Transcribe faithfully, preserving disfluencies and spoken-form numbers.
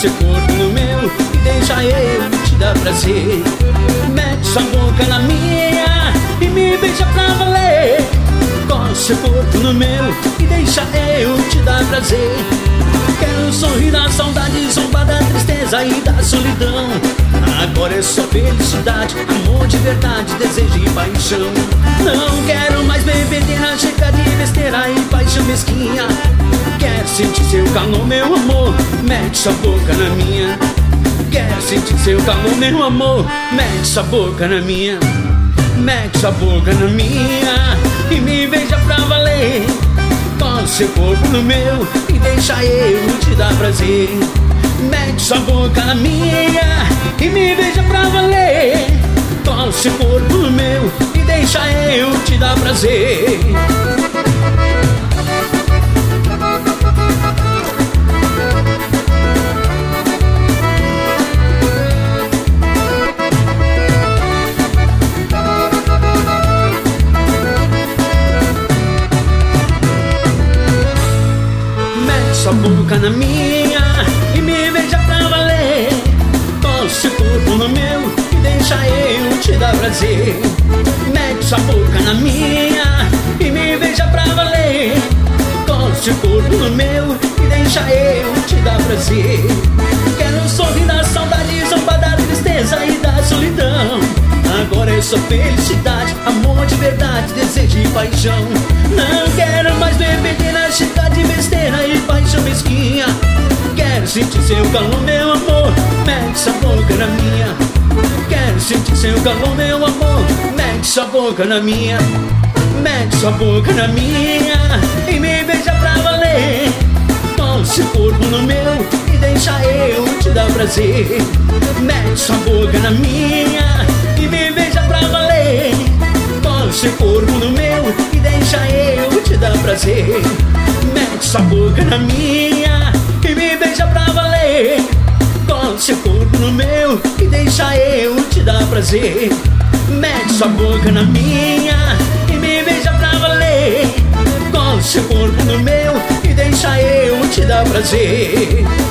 seu corpo no meu e deixa eu te dar prazer. Mete sua boca na minha e me beija pra valer. Coça seu corpo no meu e deixa eu te dar prazer. Quero sorrir da saudade, zombar da tristeza e da solidão. Agora é só felicidade, amor de verdade, desejo e paixão. Não quero mais bebedeira, chega de besteira e paixão mesquinha. Quero sentir seu calor, meu amor, mete sua boca na minha. Quero sentir seu calor, meu amor, mete sua boca na minha. Mete sua boca na minha e me beija pra valer. Coça seu corpo no meu e deixa eu te dar prazer. Mete sua boca na minha e me beija pra valer. Coça seu corpo no meu e deixa eu te dar prazer. Sua boca na minha e me beija pra valer. Coça seu corpo no meu e deixa eu te dar prazer. Mete sua boca na minha e me beija pra valer. Coça seu corpo no meu e deixa eu te dar prazer. Quero sorrir da saudade, zombar da tristeza e da solidão. Agora é só felicidade, amor de verdade, desejo e paixão. Não quero mais bebedeira, chega de besteira e paixão mesquinha. Quero sentir seu calor, meu amor, mete sua boca na minha. Quero sentir seu calor, meu amor, mete sua boca na minha. Mete sua boca na minha e me beija pra valer. Coça seu corpo no meu e deixa eu te dar prazer. Mete sua boca na minha e me beija pra valer. Coça seu corpo no meu e deixa eu te dar prazer. Mete sua boca na minha e me beija pra valer. Coça seu corpo no meu e deixa eu te dar prazer. Mete sua boca na minha e me beija pra valer. Coça seu corpo no meu e deixa eu te dar prazer.